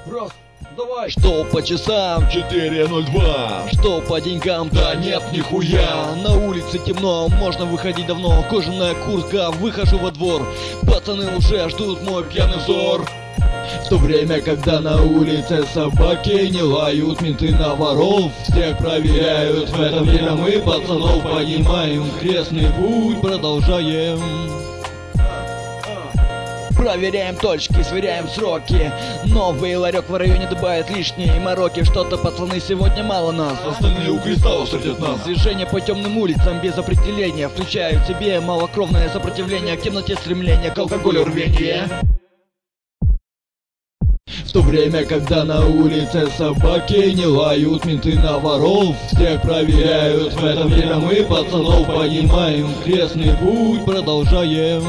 Раз, давай. Что по часам? 4:02. Что по деньгам? Да нет, нихуя. На улице темно, можно выходить давно. Кожаная куртка, выхожу во двор. Пацаны уже ждут мой пьяный взор. В то время, когда на улице собаки не лают, менты на воров всех проверяют. В это время мы, пацанов, понимаем, крестный путь продолжаем. Проверяем точки, сверяем сроки. Новый ларек в районе добавит лишние мороки. Что-то, пацаны, сегодня мало нас. Остальные у креста встретят нас. Движение по темным улицам без определения включают в себе малокровное сопротивление к темноте, стремление к алкоголю, рвение. В то время, когда на улице собаки не лают, менты на воров всех проверяют. В это время мы, пацанов, понимаем, крестный путь продолжаем.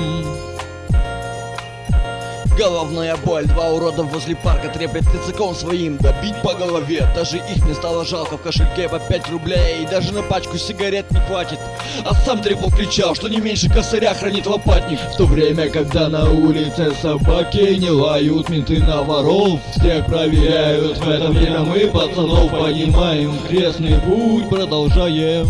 Головная боль, два урода возле парка треплет языком своим добить по голове. Даже их мне стало жалко, в кошельке по 5 рублей. Даже на пачку сигарет не хватит. А сам трепал кричал, что не меньше косаря хранит лопатник. В то время, когда на улице собаки не лают, менты на воров всех проверяют. В это время мы, пацанов, понимаем, крестный путь продолжаем.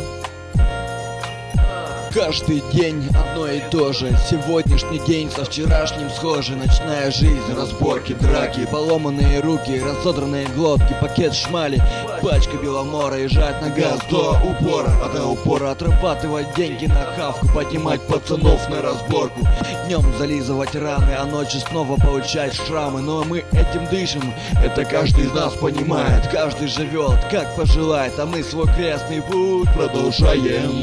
Каждый день одно и то же. Сегодняшний день со вчерашним схожий. Ночная жизнь, разборки, драки, поломанные руки, разодранные глотки, пакет шмали, пачка беломора и жать на газ до упора. А до упора отрабатывать деньги на хавку, поднимать пацанов на разборку. Днем зализывать раны, а ночью снова получать шрамы. Но мы этим дышим, это каждый из нас понимает. Каждый живет, как пожелает, а мы свой крестный путь продолжаем.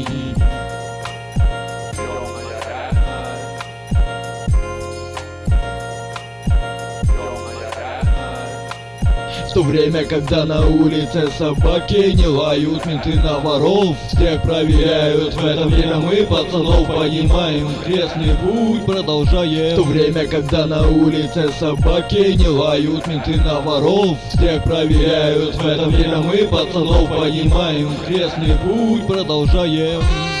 В то время, когда на улице собаки не лают, менты на воров всех проверяют. В это время мы, пацанов, понимаем, крестный путь продолжаем. В то время, когда на улице собаки не лают, менты на воров всех проверяют. В это время мы, пацанов, понимаем, крестный путь продолжаем.